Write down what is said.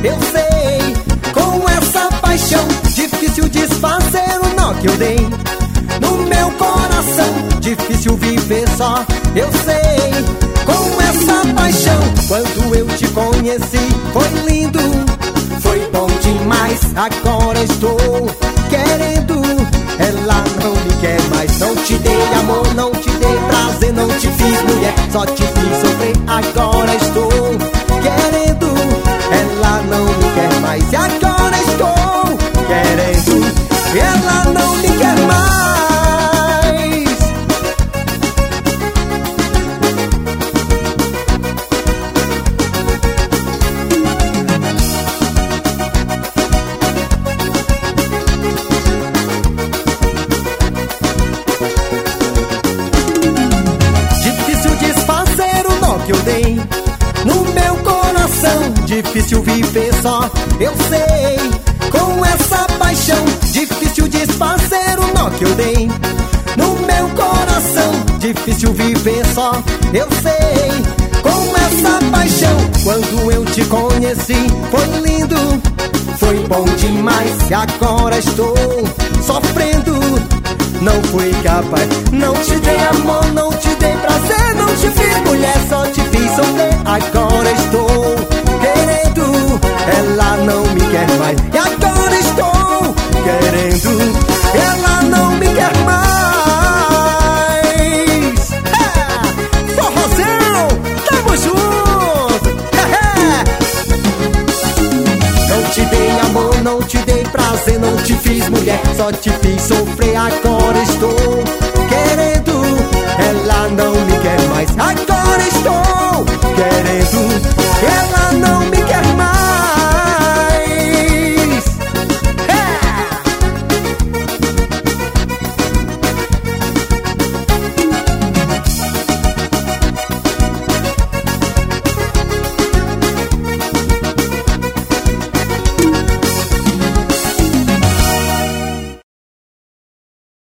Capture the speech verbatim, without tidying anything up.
eu sei. Com essa paixão, difícil desfazer o nó que eu dei no meu coração. Difícil viver só, eu sei. Com essa paixão, quando eu te conheci, foi lindo, foi bom demais. Agora estou querendo, ela não me quer mais. Não te dei amor, não te dei prazer, não te fiz mulher, só te fiz sofrer. Agora estou querendo, ela não me quer mais. E agora estou querendo, ela não me quer mais. Que eu dei no meu coração, difícil viver só, eu sei. Com essa paixão, difícil desfazer o nó que eu dei no meu coração. Difícil viver só, eu sei. Com essa paixão, quando eu te conheci, foi lindo, foi bom demais. E agora estou sofrendo, não fui capaz. Não te dei amor, não te dei prazer, não te fiz mulher, só te fiz sofrer. Agora estou querendo, ela não me quer mais. E agora estou querendo, ela não me quer mais. É, forrozão, tamo junto. É, é. Não te dei amor, não te dei prazer, não te fiz mulher, só te fiz sofrer. Agora estou querendo, ela não me quer mais. Agora estou